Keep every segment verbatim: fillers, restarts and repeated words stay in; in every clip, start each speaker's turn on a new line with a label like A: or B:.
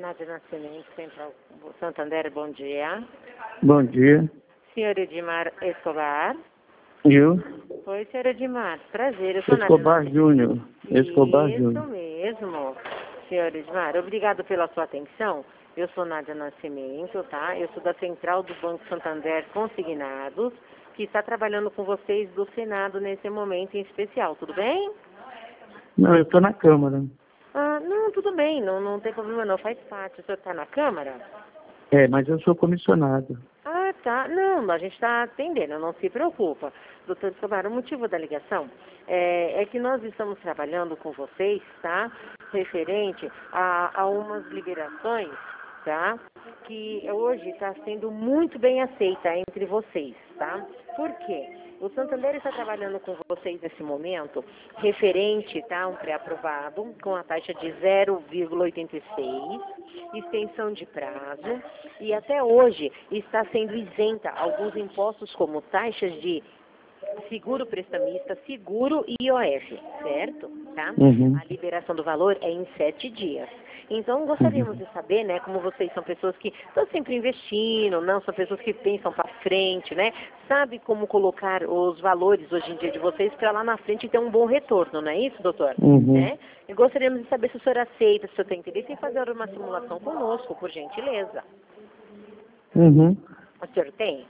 A: Nádia Nascimento, Central Santander, bom dia.
B: Bom dia.
A: Senhor Edmar Escobar.
B: Eu?
A: Oi, senhor Edmar, prazer. Eu sou
B: Escobar
A: Nádia
B: Júnior. Escobar
A: Isso
B: Júnior.
A: mesmo, senhor Edmar. Obrigado pela sua atenção. Eu sou Nádia Nascimento, tá? Eu sou da Central do Banco Santander Consignados, que está trabalhando com vocês do Senado nesse momento em especial, tudo bem?
B: Não, eu estou na Câmara.
A: Ah, não, tudo bem, não, não tem problema não, faz parte. O senhor está na Câmara?
B: É, mas eu sou comissionado.
A: Ah, tá. Não, a gente está atendendo, não se preocupa. Doutor Escobar, o motivo da ligação é, é que nós estamos trabalhando com vocês, tá? Referente a, a umas liberações, tá? Que hoje está sendo muito bem aceita entre vocês, tá? Por quê? O Santander está trabalhando com vocês nesse momento, referente, tá? Um pré-aprovado, com a taxa de zero vírgula oitenta e seis, extensão de prazo, e até hoje está sendo isenta alguns impostos como taxas de seguro prestamista, seguro e I O F, certo? Tá?
B: Uhum.
A: A liberação do valor é em sete dias. Então, gostaríamos
B: Uhum.
A: de saber, né, como vocês são pessoas que estão sempre investindo, não são pessoas que pensam para frente, né? Sabe como colocar os valores hoje em dia de vocês para lá na frente ter um bom retorno, não é isso, doutor?
B: Uhum.
A: Né? E gostaríamos de saber se o senhor aceita, se o senhor tem interesse em fazer uma simulação conosco, por gentileza.
B: Uhum.
A: O senhor tem?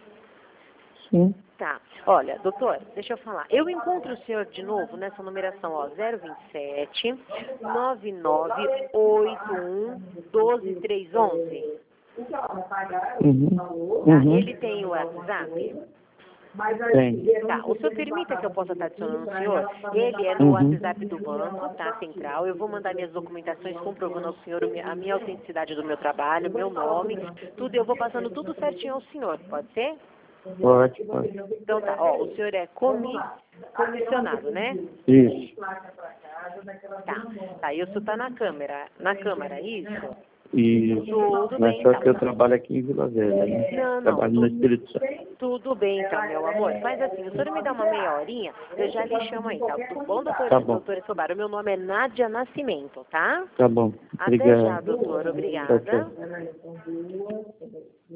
B: Sim.
A: Tá. Olha, doutor, deixa eu falar. Eu encontro o senhor de novo nessa numeração, ó, zero vinte e sete, nove nove oito um, doze três onze.
B: Uhum.
A: Tá?
B: Uhum.
A: Ele tem o WhatsApp?
B: Tem.
A: Tá. O senhor permita que eu possa estar adicionando o senhor? Ele é no
B: Uhum.
A: WhatsApp do banco, tá? Central. Eu vou mandar minhas documentações comprovando ao senhor o mi- a minha autenticidade do meu trabalho, meu nome, tudo. Eu vou passando tudo certinho ao senhor, pode ser?
B: Pode, pode.
A: Então tá, ó, o senhor é comi, comissionado, né?
B: Isso.
A: Tá, tá, e o senhor tá na câmara, na câmara, isso?
B: Isso.
A: Tudo
B: Mas
A: bem,
B: só
A: então.
B: que eu trabalho aqui em Vila Velha, né?
A: Não, não,
B: Trabalho no
A: tu,
B: Espírito Santo.
A: tudo bem então, meu amor. Faz assim, o senhor me dá uma meia horinha, eu já lhe chamo aí, tá? Tudo bom, doutor,
B: Tá bom.
A: doutor Escobar? O meu nome é Nádia Nascimento, tá?
B: Tá bom.
A: Até já,
B: Obrigado.
A: doutor,
B: Tchau,
A: obrigada.
B: tchau.